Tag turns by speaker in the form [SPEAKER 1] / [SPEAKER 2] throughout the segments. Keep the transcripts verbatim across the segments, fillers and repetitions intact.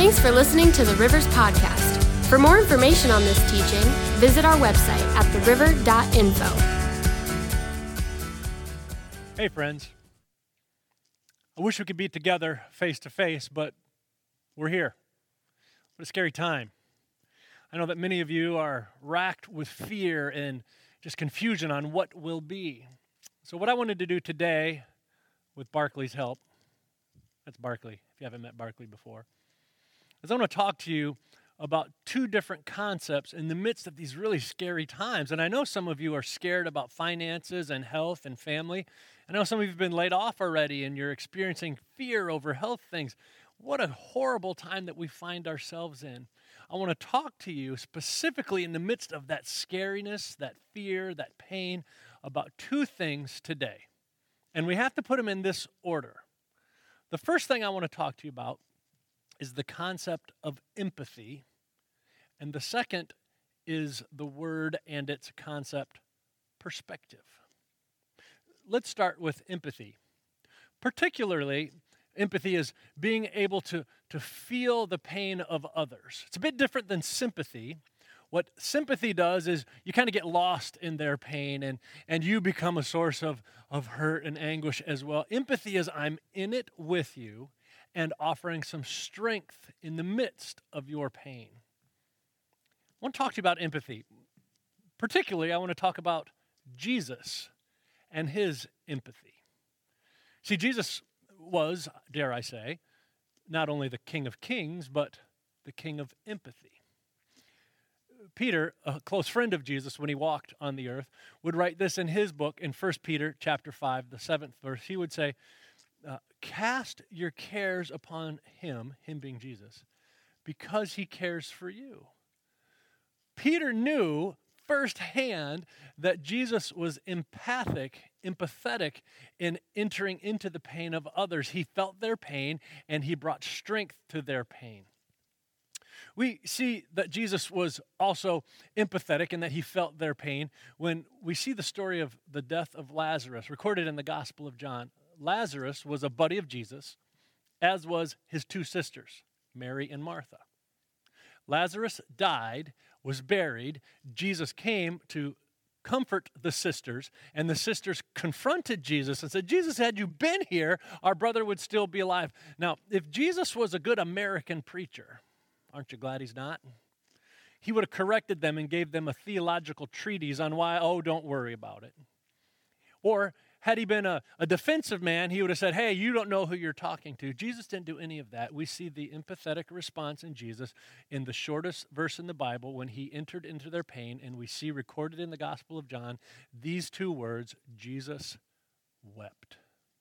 [SPEAKER 1] Thanks for listening to the Rivers Podcast. For more information on this teaching, visit our website at the river dot info.
[SPEAKER 2] Hey friends, I wish we could be together face to face, but we're here. What a scary time. I know that many of you are racked with fear and just confusion on what will be. So what I wanted to do today, with Barclay's help, that's Barclay, if you haven't met Barclay before, is I want to talk to you about two different concepts in the midst of these really scary times. And I know some of you are scared about finances and health and family. I know some of you have been laid off already and you're experiencing fear over health things. What a horrible time that we find ourselves in. I want to talk to you specifically in the midst of that scariness, that fear, that pain, about two things today. And we have to put them in this order. The first thing I want to talk to you about is the concept of empathy. And the second is the word and its concept, perspective. Let's start with empathy. Particularly, empathy is being able to, to feel the pain of others. It's a bit different than sympathy. What sympathy does is you kind of get lost in their pain and, and you become a source of, of hurt and anguish as well. Empathy is I'm in it with you and offering some strength in the midst of your pain. I want to talk to you about empathy. Particularly, I want to talk about Jesus and his empathy. See, Jesus was, dare I say, not only the King of Kings, but the King of empathy. Peter, a close friend of Jesus when he walked on the earth, would write this in his book in First Peter chapter five, the seventh verse. He would say, uh, cast your cares upon him, him being Jesus, because he cares for you. Peter knew firsthand that Jesus was empathic, empathetic in entering into the pain of others. He felt their pain and he brought strength to their pain. We see that Jesus was also empathetic and that he felt their pain when we see the story of the death of Lazarus recorded in the Gospel of John. Lazarus was a buddy of Jesus, as was his two sisters, Mary and Martha. Lazarus died, was buried. Jesus came to comfort the sisters, and the sisters confronted Jesus and said, Jesus, had you been here, our brother would still be alive. Now, if Jesus was a good American preacher, aren't you glad he's not? He would have corrected them and gave them a theological treatise on why, oh, don't worry about it. Or had he been a, a defensive man, he would have said, hey, you don't know who you're talking to. Jesus didn't do any of that. We see the empathetic response in Jesus in the shortest verse in the Bible when he entered into their pain, and we see recorded in the Gospel of John these two words, Jesus wept.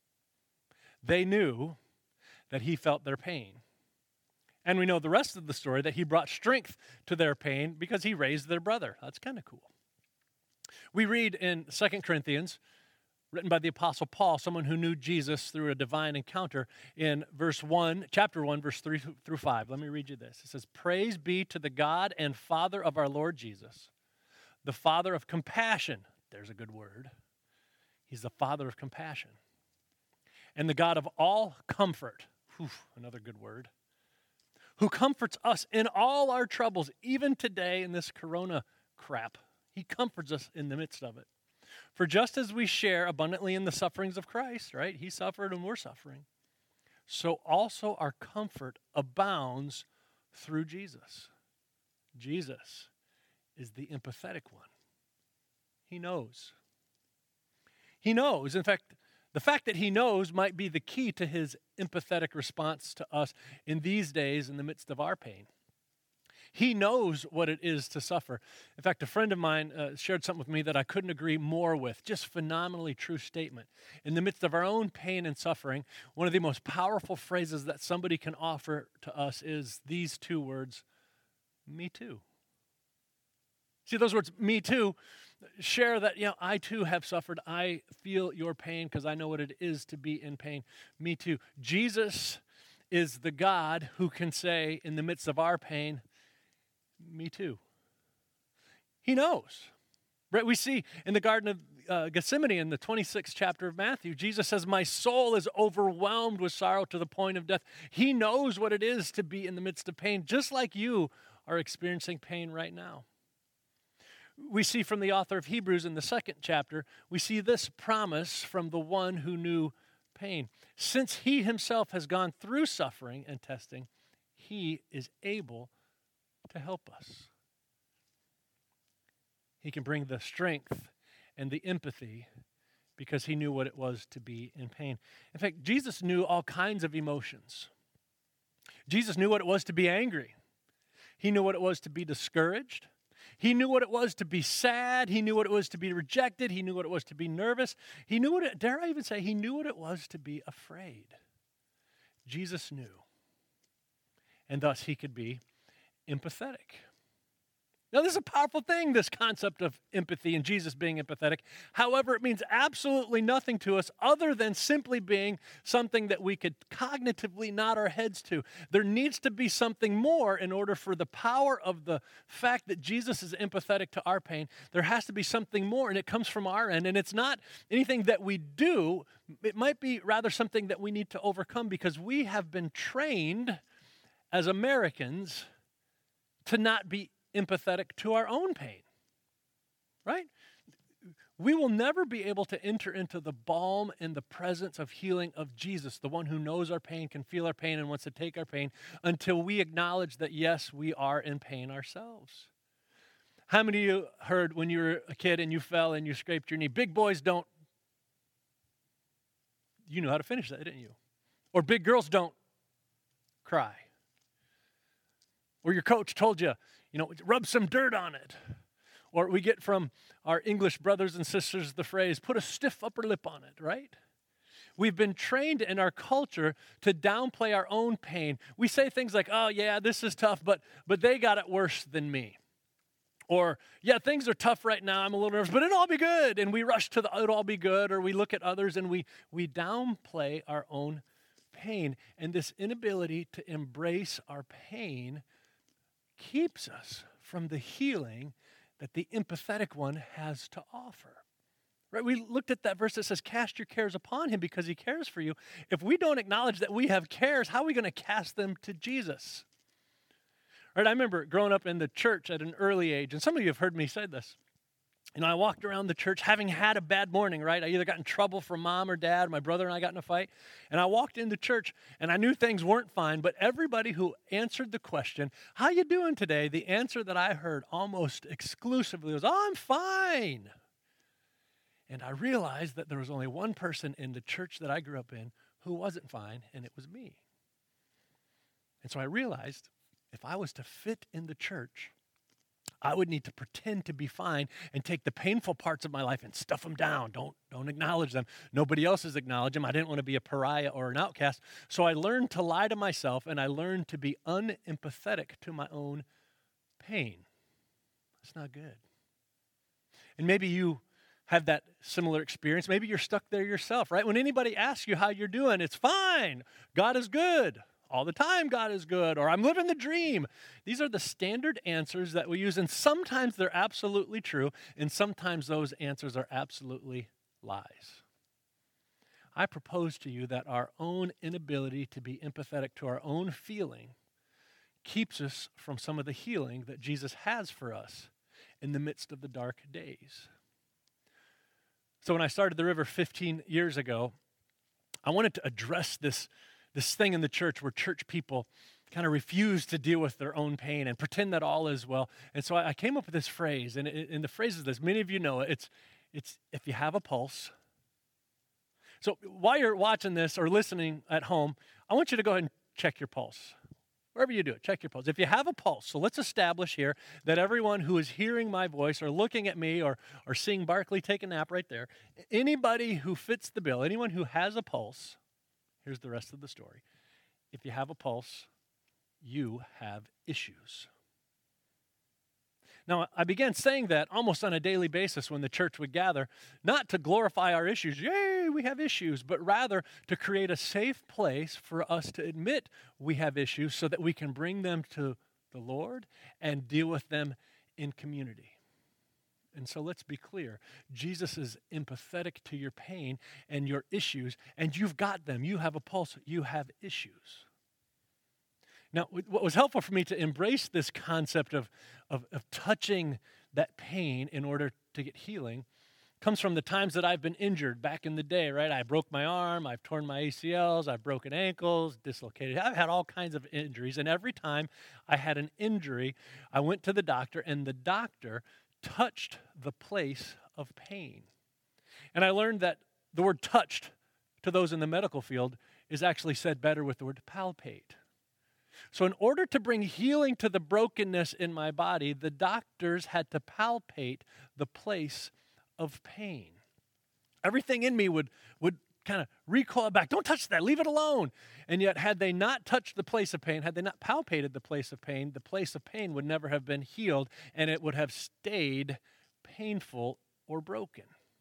[SPEAKER 2] They knew that he felt their pain. And we know the rest of the story, that he brought strength to their pain because he raised their brother. That's kind of cool. We read in Second Corinthians, written by the Apostle Paul, someone who knew Jesus through a divine encounter, in verse one, chapter one, verse three through five. Let me read you this. It says, praise be to the God and Father of our Lord Jesus, the Father of compassion. There's a good word. He's the Father of compassion. And the God of all comfort. Whew, another good word. Who comforts us in all our troubles, even today in this corona crap. He comforts us in the midst of it. For just as we share abundantly in the sufferings of Christ, right? He suffered and we're suffering. So also our comfort abounds through Jesus. Jesus is the empathetic one. He knows. He knows. In fact, the fact that he knows might be the key to his empathetic response to us in these days in the midst of our pain. He knows what it is to suffer. In fact, a friend of mine uh, shared something with me that I couldn't agree more with. Just phenomenally true statement. In the midst of our own pain and suffering, one of the most powerful phrases that somebody can offer to us is these two words, me too. See, those words, me too, share that, you know, I too have suffered. I feel your pain because I know what it is to be in pain. Me too. Jesus is the God who can say in the midst of our pain, me too. He knows. Right? We see in the Garden of uh, Gethsemane in the twenty-sixth chapter of Matthew, Jesus says, my soul is overwhelmed with sorrow to the point of death. He knows what it is to be in the midst of pain, just like you are experiencing pain right now. We see from the author of Hebrews in the second chapter, we see this promise from the one who knew pain. Since he himself has gone through suffering and testing, he is able to help us. He can bring the strength and the empathy because he knew what it was to be in pain. In fact, Jesus knew all kinds of emotions. Jesus knew what it was to be angry. He knew what it was to be discouraged. He knew what it was to be sad. He knew what it was to be rejected. He knew what it was to be nervous. He knew what it, dare I even say, he knew what it was to be afraid. Jesus knew. And thus he could be empathetic. Now, this is a powerful thing, this concept of empathy and Jesus being empathetic. However, it means absolutely nothing to us other than simply being something that we could cognitively nod our heads to. There needs to be something more in order for the power of the fact that Jesus is empathetic to our pain. There has to be something more, and it comes from our end. And it's not anything that we do. It might be rather something that we need to overcome because we have been trained as Americans to not be empathetic to our own pain, right? We will never be able to enter into the balm and the presence of healing of Jesus, the one who knows our pain, can feel our pain, and wants to take our pain, until we acknowledge that, yes, we are in pain ourselves. How many of you heard when you were a kid and you fell and you scraped your knee, big boys don't, you knew how to finish that, didn't you? Or big girls don't cry. Or your coach told you, you know, rub some dirt on it. Or we get from our English brothers and sisters the phrase, put a stiff upper lip on it, right? We've been trained in our culture to downplay our own pain. We say things like, oh, yeah, this is tough, but but they got it worse than me. Or, yeah, things are tough right now, I'm a little nervous, but it'll all be good. And we rush to the, it'll all be good. Or we look at others and we we downplay our own pain. And this inability to embrace our pain keeps us from the healing that the empathetic one has to offer. Right? We looked at that verse that says, cast your cares upon him because he cares for you. If we don't acknowledge that we have cares, how are we going to cast them to Jesus? Right? I remember growing up in the church at an early age, and some of you have heard me say this. You know, I walked around the church having had a bad morning, right? I either got in trouble from mom or dad, my brother and I got in a fight, and I walked into church, and I knew things weren't fine, but everybody who answered the question, how you doing today? The answer that I heard almost exclusively was, oh, I'm fine. And I realized that there was only one person in the church that I grew up in who wasn't fine, and it was me. And so I realized if I was to fit in the church, I would need to pretend to be fine and take the painful parts of my life and stuff them down. Don't, don't acknowledge them. Nobody else has acknowledged them. I didn't want to be a pariah or an outcast. So I learned to lie to myself, and I learned to be unempathetic to my own pain. That's not good. And maybe you have that similar experience. Maybe you're stuck there yourself, right? When anybody asks you how you're doing, it's fine. God is good. All the time God is good, or I'm living the dream. These are the standard answers that we use, and sometimes they're absolutely true, and sometimes those answers are absolutely lies. I propose to you that our own inability to be empathetic to our own feeling keeps us from some of the healing that Jesus has for us in the midst of the dark days. So when I started the River fifteen years ago, I wanted to address this This thing in the church where church people kind of refuse to deal with their own pain and pretend that all is well. And so I came up with this phrase, and, it, and the phrase is this. Many of you know it. It's, it's if you have a pulse. So while you're watching this or listening at home, I want you to go ahead and check your pulse. Wherever you do it, check your pulse. If you have a pulse, so let's establish here that everyone who is hearing my voice or looking at me or, or seeing Barkley take a nap right there, anybody who fits the bill, anyone who has a pulse, here's the rest of the story. If you have a pulse, you have issues. Now, I began saying that almost on a daily basis when the church would gather, not to glorify our issues, yay, we have issues, but rather to create a safe place for us to admit we have issues so that we can bring them to the Lord and deal with them in community. And so let's be clear. Jesus is empathetic to your pain and your issues, and you've got them. You have a pulse. You have issues. Now, what was helpful for me to embrace this concept of, of, of touching that pain in order to get healing comes from the times that I've been injured back in the day, right? I broke my arm, I've torn my A C Ls, I've broken ankles, dislocated. I've had all kinds of injuries, and every time I had an injury, I went to the doctor, and the doctor touched the place of pain. And I learned that the word touched to those in the medical field is actually said better with the word palpate. So in order to bring healing to the brokenness in my body, the doctors had to palpate the place of pain. Everything in me would, would kind of recoil back. Don't touch that. Leave it alone. And yet, had they not touched the place of pain, had they not palpated the place of pain, the place of pain would never have been healed, and it would have stayed painful or broken.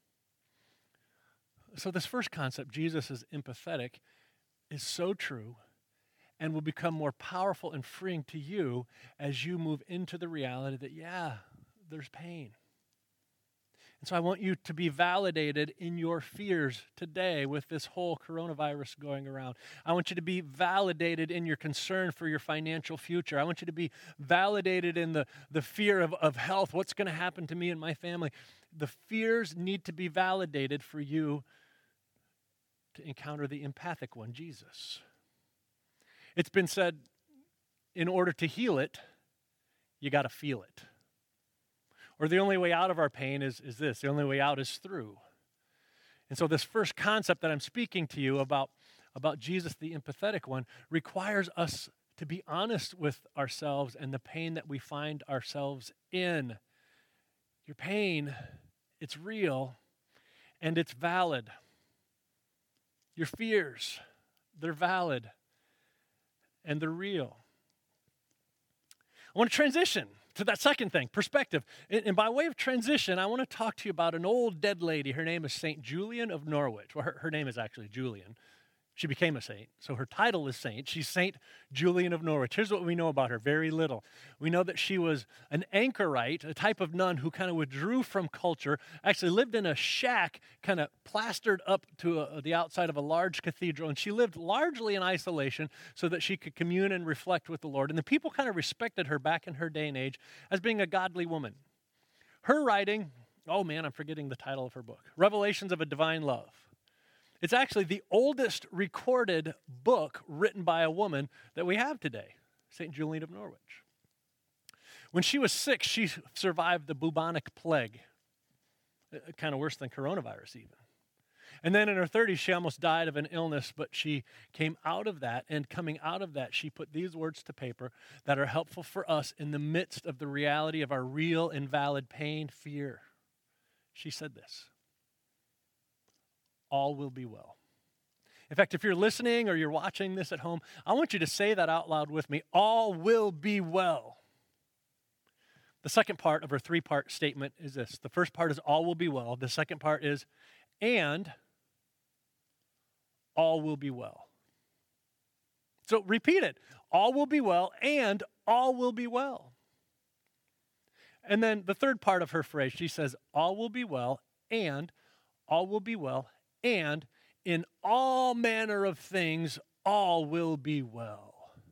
[SPEAKER 2] So this first concept, Jesus is empathetic, is so true and will become more powerful and freeing to you as you move into the reality that, yeah, there's pain. And so I want you to be validated in your fears today with this whole coronavirus going around. I want you to be validated in your concern for your financial future. I want you to be validated in the, the fear of, of health. What's going to happen to me and my family? The fears need to be validated for you to encounter the empathic one, Jesus. It's been said, in order to heal it, you got to feel it. Or the only way out of our pain is, is this. The only way out is through. And so this first concept that I'm speaking to you about, about Jesus, the empathetic one, requires us to be honest with ourselves and the pain that we find ourselves in. Your pain, it's real and it's valid. Your fears, they're valid and they're real. I want to transition to that second thing, perspective. And, and by way of transition, I want to talk to you about an old dead lady. Her name is Saint Julian of Norwich. Well, her, her name is actually Julian. She became a saint, so her title is saint. She's Saint Julian of Norwich. Here's what we know about her, very little. We know that she was an anchorite, a type of nun who kind of withdrew from culture, actually lived in a shack kind of plastered up to a, the outside of a large cathedral, and she lived largely in isolation so that she could commune and reflect with the Lord. And the people kind of respected her back in her day and age as being a godly woman. Her writing, oh man, I'm forgetting the title of her book, Revelations of a Divine Love. It's actually the oldest recorded book written by a woman that we have today, Saint Julian of Norwich. When she was six, she survived the bubonic plague, kind of worse than coronavirus even. And then in her thirties, she almost died of an illness, but she came out of that, and coming out of that, she put these words to paper that are helpful for us in the midst of the reality of our real and valid pain, fear. She said this: all will be well. In fact, if you're listening or you're watching this at home, I want you to say that out loud with me. All will be well. The second part of her three-part statement is this. The first part is all will be well. The second part is, and all will be well. So repeat it. All will be well, and all will be well. And then the third part of her phrase, she says, all will be well, and all will be well, and in all manner of things, all will be well.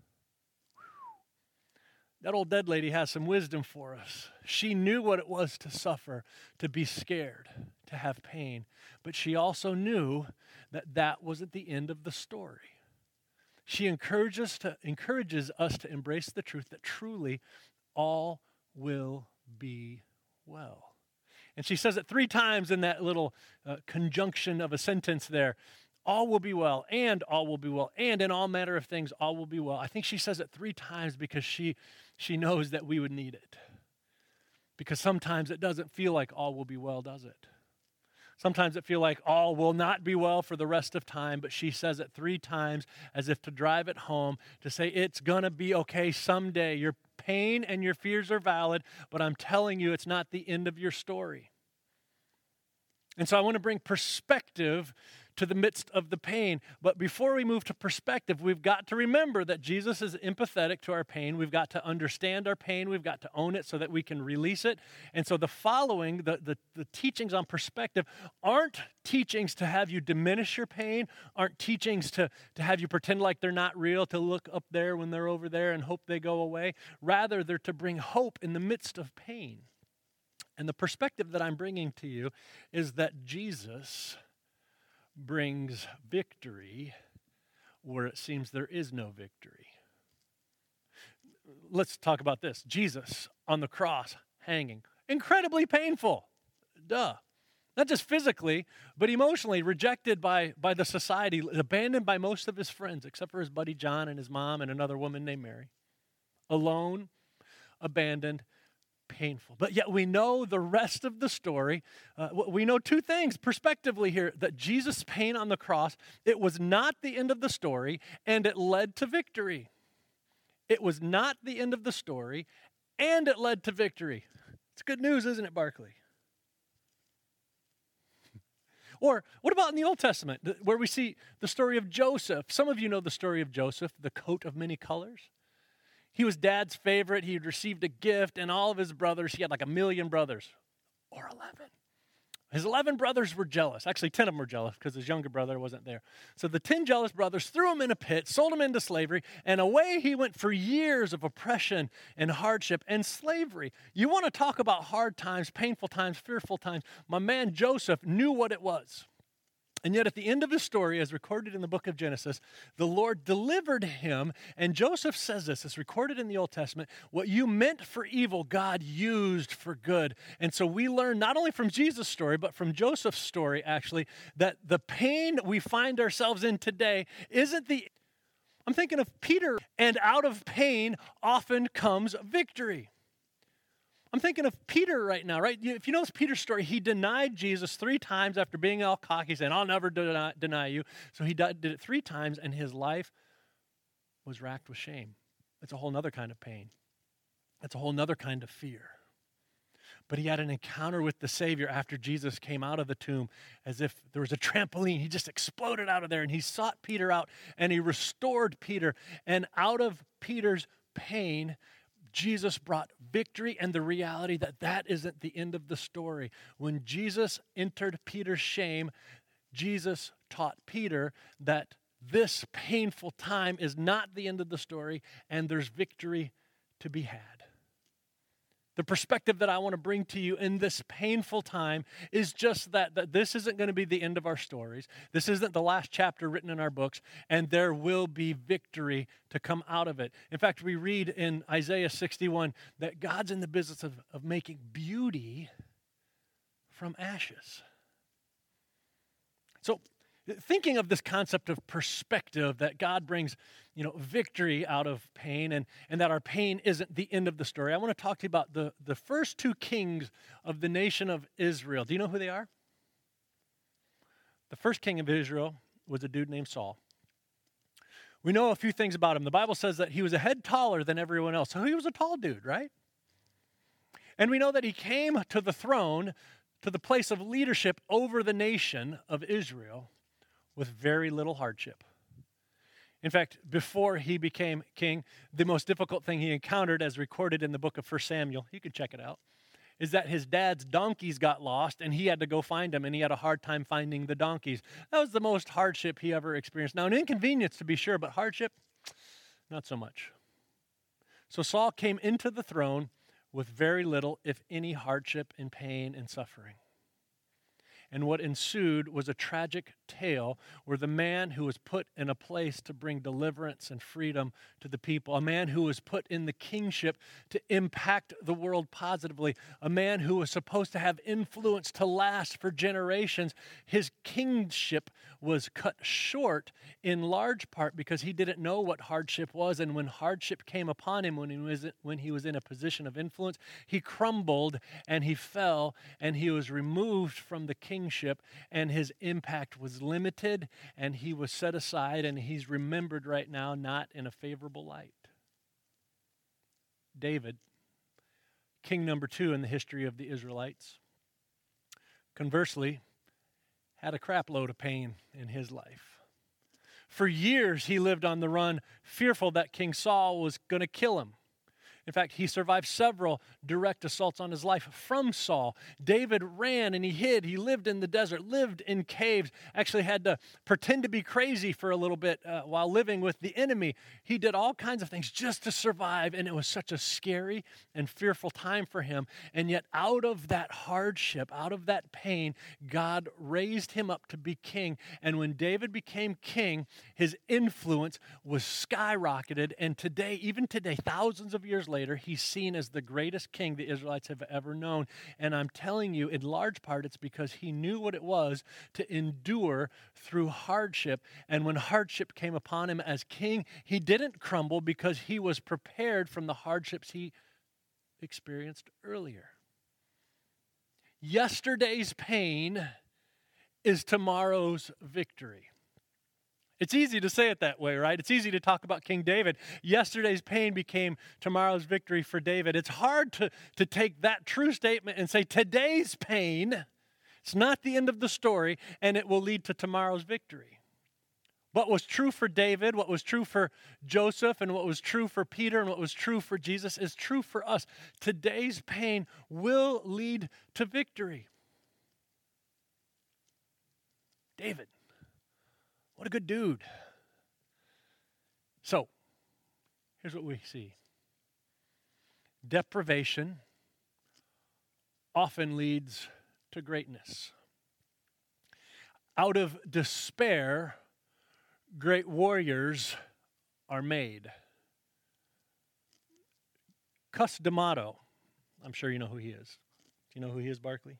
[SPEAKER 2] Whew. That old dead lady has some wisdom for us. She knew what it was to suffer, to be scared, to have pain. But she also knew that that wasn't the end of the story. She encourages, to, encourages us to embrace the truth that truly all will be well. And she says it three times in that little uh, conjunction of a sentence there. All will be well, and all will be well, and in all manner of things, all will be well. I think she says it three times because she, she knows that we would need it. Because sometimes it doesn't feel like all will be well, does it? Sometimes it feels like all will not be well for the rest of time, but she says it three times as if to drive it home, to say it's going to be okay someday. Your pain and your fears are valid, but I'm telling you it's not the end of your story. And so I want to bring perspective to the midst of the pain. But before we move to perspective, we've got to remember that Jesus is empathetic to our pain. We've got to understand our pain. We've got to own it so that we can release it. And so the following, the, the, the teachings on perspective, aren't teachings to have you diminish your pain, aren't teachings to, to have you pretend like they're not real, to look up there when they're over there and hope they go away. Rather, they're to bring hope in the midst of pain. And the perspective that I'm bringing to you is that Jesus brings victory where it seems there is no victory. Let's talk about this. Jesus on the cross, hanging, incredibly painful. Duh. Not just physically, but emotionally, rejected by, by the society, abandoned by most of his friends, except for his buddy John and his mom and another woman named Mary. Alone, abandoned, painful. But yet we know the rest of the story. Uh, we know two things perspectively here, that Jesus' pain on the cross, it was not the end of the story, and it led to victory. It was not the end of the story, and it led to victory. It's good news, isn't it, Barclay? Or what about in the Old Testament, where we see the story of Joseph? Some of you know the story of Joseph, the coat of many colors. He was dad's favorite. He had received a gift, and all of his brothers, he had like a million brothers, or eleven. His eleven brothers were jealous. Actually, ten of them were jealous because his younger brother wasn't there. So the ten jealous brothers threw him in a pit, sold him into slavery, and away he went for years of oppression and hardship and slavery. You want to talk about hard times, painful times, fearful times. My man Joseph knew what it was. And yet at the end of his story, as recorded in the book of Genesis, the Lord delivered him. And Joseph says this, it's recorded in the Old Testament, what you meant for evil, God used for good. And so we learn not only from Jesus' story, but from Joseph's story, actually, that the pain we find ourselves in today isn't the... I'm thinking of Peter, and out of pain often comes victory. I'm thinking of Peter right now, right? If you know Peter's story, he denied Jesus three times after being all cocky, saying, I'll never deny, deny you. So he did it three times, and his life was racked with shame. It's a whole other kind of pain. It's a whole other kind of fear. But he had an encounter with the Savior after Jesus came out of the tomb, as if there was a trampoline. He just exploded out of there, and he sought Peter out, and he restored Peter. And out of Peter's pain, Jesus brought victory and the reality that that isn't the end of the story. When Jesus entered Peter's shame, Jesus taught Peter that this painful time is not the end of the story and there's victory to be had. The perspective that I want to bring to you in this painful time is just that, that this isn't going to be the end of our stories. This isn't the last chapter written in our books, and there will be victory to come out of it. In fact, we read in Isaiah sixty-one that God's in the business of, of making beauty from ashes. So, thinking of this concept of perspective, that God brings, you know, victory out of pain, and, and that our pain isn't the end of the story, I want to talk to you about the, the first two kings of the nation of Israel. Do you know who they are? The first king of Israel was a dude named Saul. We know a few things about him. The Bible says that he was a head taller than everyone else. So he was a tall dude, right? And we know that he came to the throne, to the place of leadership over the nation of Israel, with very little hardship. In fact, before he became king, the most difficult thing he encountered, as recorded in the book of First Samuel, you can check it out, is that his dad's donkeys got lost and he had to go find them, and he had a hard time finding the donkeys. That was the most hardship he ever experienced. Now, an inconvenience to be sure, but hardship, not so much. So Saul came into the throne with very little, if any, hardship and pain and suffering. And what ensued was a tragic tale where the man who was put in a place to bring deliverance and freedom to the people, a man who was put in the kingship to impact the world positively, a man who was supposed to have influence to last for generations, his kingship was cut short in large part because he didn't know what hardship was. And when hardship came upon him, when he was, when he was in a position of influence, he crumbled and he fell and he was removed from the kingship. And his impact was limited, and he was set aside, and he's remembered right now not in a favorable light. David, king number two in the history of the Israelites, conversely, had a crap load of pain in his life. For years, he lived on the run, fearful that King Saul was going to kill him. In fact, he survived several direct assaults on his life from Saul. David ran and he hid. He lived in the desert, lived in caves, actually had to pretend to be crazy for a little bit uh, while living with the enemy. He did all kinds of things just to survive, and it was such a scary and fearful time for him. And yet out of that hardship, out of that pain, God raised him up to be king. And when David became king, his influence was skyrocketed. And today, even today, thousands of years later, Later, he's seen as the greatest king the Israelites have ever known. And I'm telling you, in large part, it's because he knew what it was to endure through hardship. And when hardship came upon him as king, he didn't crumble because he was prepared from the hardships he experienced earlier. Yesterday's pain is tomorrow's victory. It's easy to say it that way, right? It's easy to talk about King David. Yesterday's pain became tomorrow's victory for David. It's hard to, to take that true statement and say today's pain, it's not the end of the story, and it will lead to tomorrow's victory. What was true for David, what was true for Joseph, and what was true for Peter, and what was true for Jesus is true for us. Today's pain will lead to victory. David. What a good dude. So, here's what we see. Deprivation often leads to greatness. Out of despair, great warriors are made. Cus D'Amato, I'm sure you know who he is. Do you know who he is, Barkley?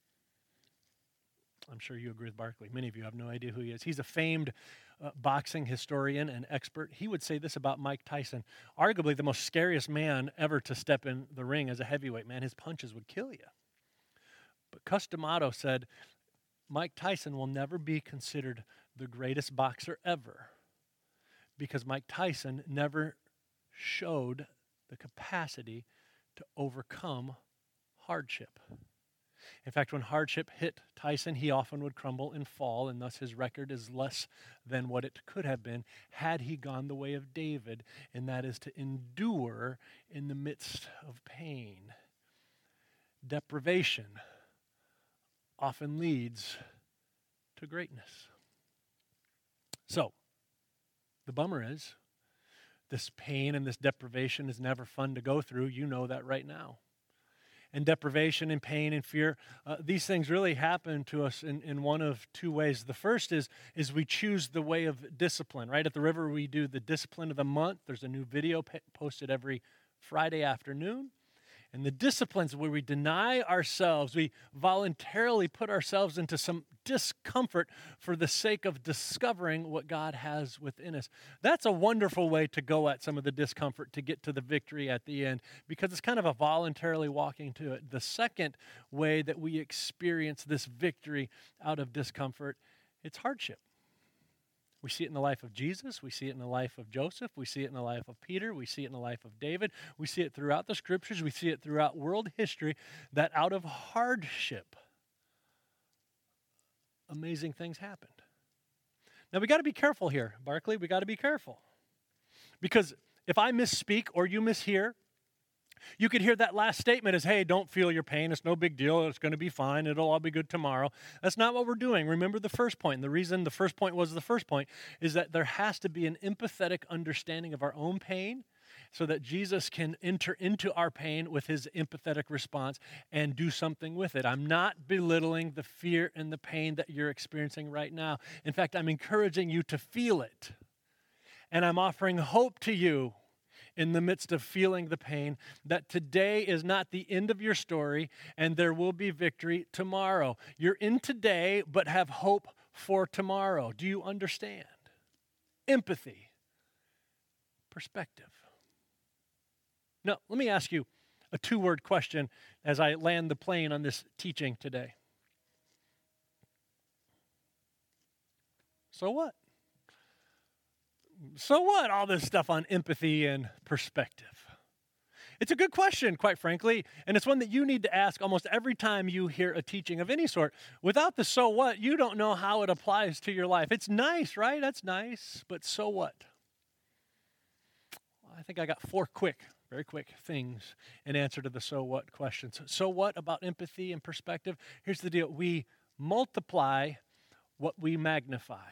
[SPEAKER 2] I'm sure you agree with Barkley. Many of you have no idea who he is. He's a famed uh, boxing historian and expert. He would say this about Mike Tyson, arguably the most scariest man ever to step in the ring as a heavyweight man. His punches would kill you. But Cus D'Amato said, Mike Tyson will never be considered the greatest boxer ever because Mike Tyson never showed the capacity to overcome hardship. In fact, when hardship hit Tyson, he often would crumble and fall, and thus his record is less than what it could have been had he gone the way of David, and that is to endure in the midst of pain. Deprivation often leads to greatness. So, the bummer is, this pain and this deprivation is never fun to go through. You know that right now. And deprivation and pain and fear, uh, these things really happen to us in, in one of two ways. The first is, is we choose the way of discipline. Right at the river, we do the discipline of the month. There's a new video p- posted every Friday afternoon. And the disciplines where we deny ourselves, we voluntarily put ourselves into some discomfort for the sake of discovering what God has within us. That's a wonderful way to go at some of the discomfort to get to the victory at the end, because it's kind of a voluntarily walking to it. The second way that we experience this victory out of discomfort, it's hardship. We see it in the life of Jesus. We see it in the life of Joseph. We see it in the life of Peter. We see it in the life of David. We see it throughout the scriptures. We see it throughout world history that out of hardship, amazing things happened. Now, we got to be careful here, Barkley. We got to be careful. Because if I misspeak or you mishear, you could hear that last statement as, hey, don't feel your pain. It's no big deal. It's going to be fine. It'll all be good tomorrow. That's not what we're doing. Remember the first point. And the reason the first point was the first point is that there has to be an empathetic understanding of our own pain so that Jesus can enter into our pain with his empathetic response and do something with it. I'm not belittling the fear and the pain that you're experiencing right now. In fact, I'm encouraging you to feel it. And I'm offering hope to you in the midst of feeling the pain, that today is not the end of your story and there will be victory tomorrow. You're in today, but have hope for tomorrow. Do you understand? Empathy, perspective. Now, let me ask you a two-word question as I land the plane on this teaching today. So what? So what, all this stuff on empathy and perspective? It's a good question, quite frankly, and it's one that you need to ask almost every time you hear a teaching of any sort. Without the so what, you don't know how it applies to your life. It's nice, right? That's nice, but so what? I think I got four quick, very quick things in answer to the so what questions. So what about empathy and perspective? Here's the deal. We multiply what we magnify.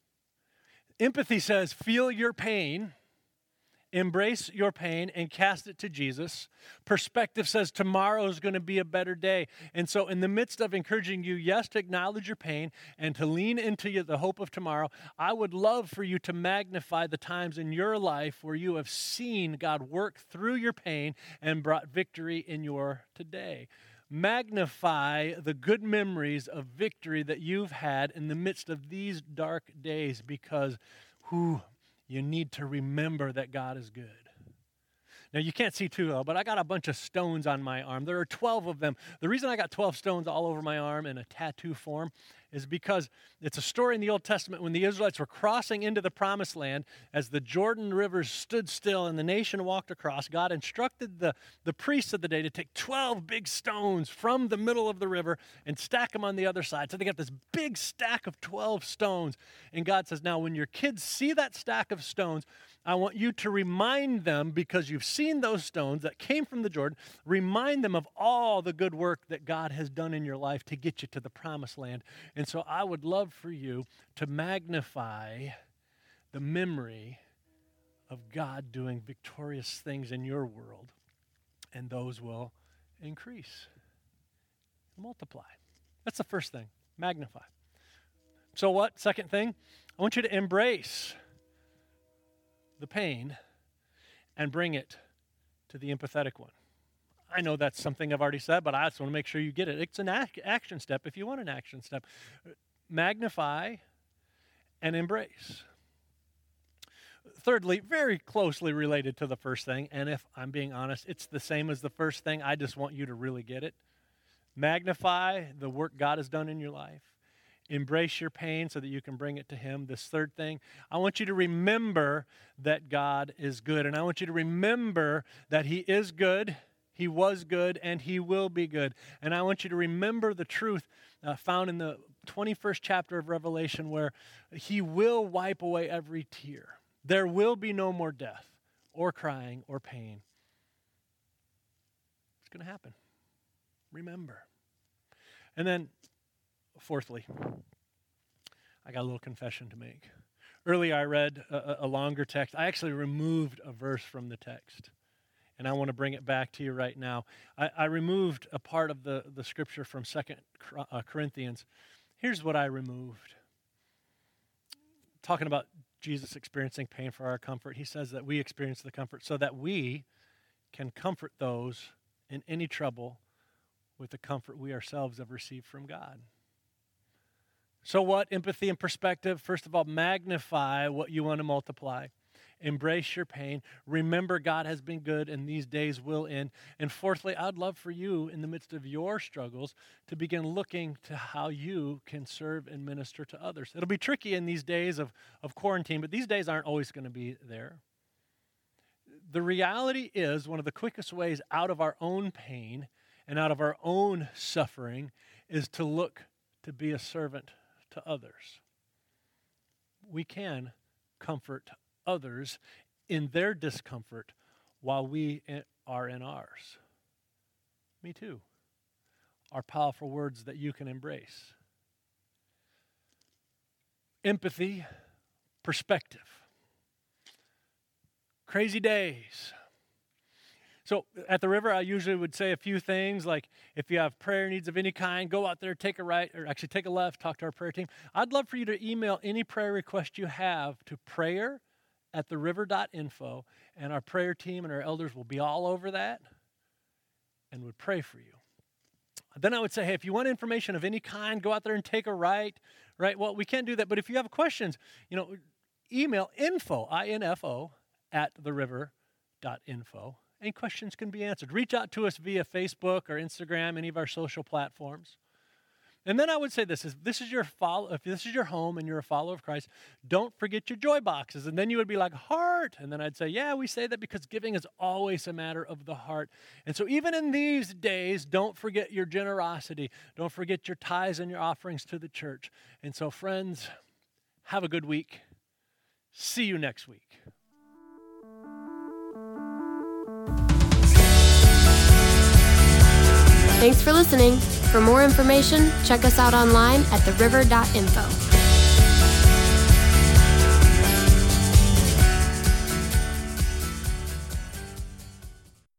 [SPEAKER 2] Empathy says, feel your pain, embrace your pain, and cast it to Jesus. Perspective says tomorrow is going to be a better day. And so in the midst of encouraging you, yes, to acknowledge your pain and to lean into the hope of tomorrow, I would love for you to magnify the times in your life where you have seen God work through your pain and brought victory in your today. Magnify the good memories of victory that you've had in the midst of these dark days, because whew, you need to remember that God is good. Now, you can't see too well, but I got a bunch of stones on my arm. There are twelve of them. The reason I got twelve stones all over my arm in a tattoo form is because it's a story in the Old Testament when the Israelites were crossing into the Promised Land. As the Jordan River stood still and the nation walked across, God instructed the, the priests of the day to take twelve big stones from the middle of the river and stack them on the other side. So they got this big stack of twelve stones. And God says, now when your kids see that stack of stones, I want you to remind them, because you've seen those stones that came from the Jordan, remind them of all the good work that God has done in your life to get you to the Promised Land. And so I would love for you to magnify the memory of God doing victorious things in your world, and those will increase, multiply. That's the first thing, magnify. So what? Second thing, I want you to embrace the pain and bring it to the empathetic one. I know that's something I've already said, but I just want to make sure you get it. It's an ac- action step if you want an action step. Magnify and embrace. Thirdly, very closely related to the first thing, and if I'm being honest, it's the same as the first thing. I just want you to really get it. Magnify the work God has done in your life. Embrace your pain so that you can bring it to Him. This third thing, I want you to remember that God is good. And I want you to remember that He is good, He was good, and He will be good. And I want you to remember the truth uh, found in the twenty-first chapter of Revelation, where He will wipe away every tear. There will be no more death or crying or pain. It's going to happen. Remember. And then, fourthly, I got a little confession to make. Earlier I read a, a longer text. I actually removed a verse from the text, and I want to bring it back to you right now. I, I removed a part of the, the scripture from Second Corinthians. Here's what I removed. Talking about Jesus experiencing pain for our comfort, he says that we experience the comfort so that we can comfort those in any trouble with the comfort we ourselves have received from God. So what? Empathy and perspective. First of all, magnify what you want to multiply. Embrace your pain. Remember God has been good and these days will end. And fourthly, I'd love for you in the midst of your struggles to begin looking to how you can serve and minister to others. It'll be tricky in these days of, of quarantine, but these days aren't always going to be there. The reality is one of the quickest ways out of our own pain and out of our own suffering is to look to be a servant to others. We can comfort others in their discomfort while we are in ours. Me too. Are powerful words that you can embrace. Empathy, perspective. Crazy days. So at the river, I usually would say a few things like, if you have prayer needs of any kind, go out there, take a right, or actually take a left, talk to our prayer team. I'd love for you to email any prayer request you have to prayer at the river dot info, and our prayer team and our elders will be all over that and would pray for you. Then I would say, hey, if you want information of any kind, go out there and take a right, right? Well, we can't do that, but if you have questions, you know, email info, I N F O, at the river dot info. And questions can be answered. Reach out to us via Facebook or Instagram, any of our social platforms. And then I would say this, is this is your follow, if this is your home and you're a follower of Christ, don't forget your joy boxes. And then you would be like, heart. And then I'd say, yeah, we say that because giving is always a matter of the heart. And so even in these days, don't forget your generosity. Don't forget your tithes and your offerings to the church. And so friends, have a good week. See you next week.
[SPEAKER 1] Thanks for listening. For more information, check us out online at the river dot info.